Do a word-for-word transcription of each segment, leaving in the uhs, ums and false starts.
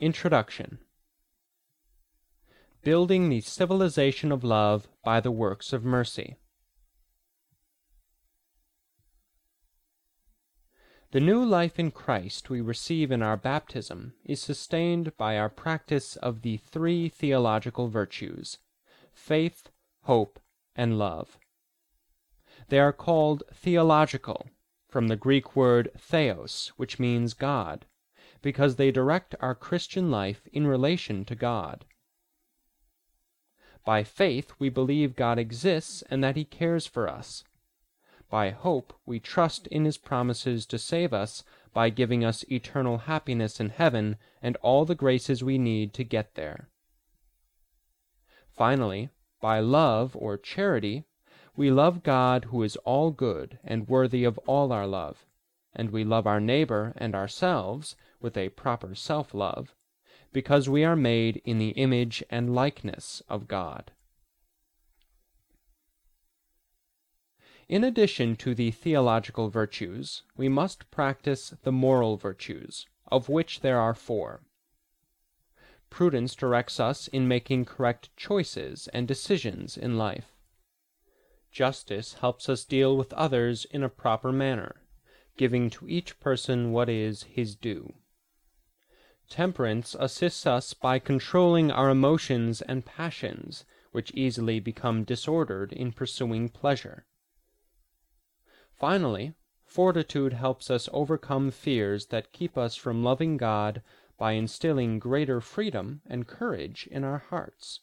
Introduction. Building the civilization of love by the works of mercy. The new life in Christ we receive in our baptism is sustained by our practice of the three theological virtues: faith, hope, and love. They are called theological, from the Greek word theos, which means God, because they direct our Christian life in relation to God. By faith we believe God exists and that He cares for us. By hope we trust in His promises to save us by giving us eternal happiness in heaven and all the graces we need to get there. Finally, by love or charity, we love God who is all good and worthy of all our love, and we love our neighbor and ourselves with a proper self-love, because we are made in the image and likeness of God. In addition to the theological virtues, we must practice the moral virtues, of which there are four. Prudence directs us in making correct choices and decisions in life. Justice helps us deal with others in a proper manner, giving to each person what is his due. Temperance assists us by controlling our emotions and passions, which easily become disordered in pursuing pleasure. Finally, fortitude helps us overcome fears that keep us from loving God by instilling greater freedom and courage in our hearts.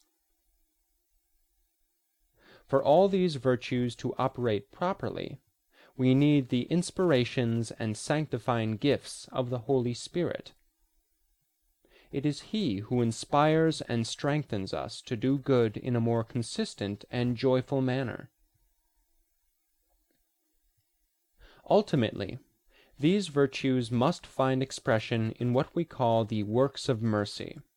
For all these virtues to operate properly, we need the inspirations and sanctifying gifts of the Holy Spirit. It is He who inspires and strengthens us to do good in a more consistent and joyful manner. Ultimately, these virtues must find expression in what we call the works of mercy,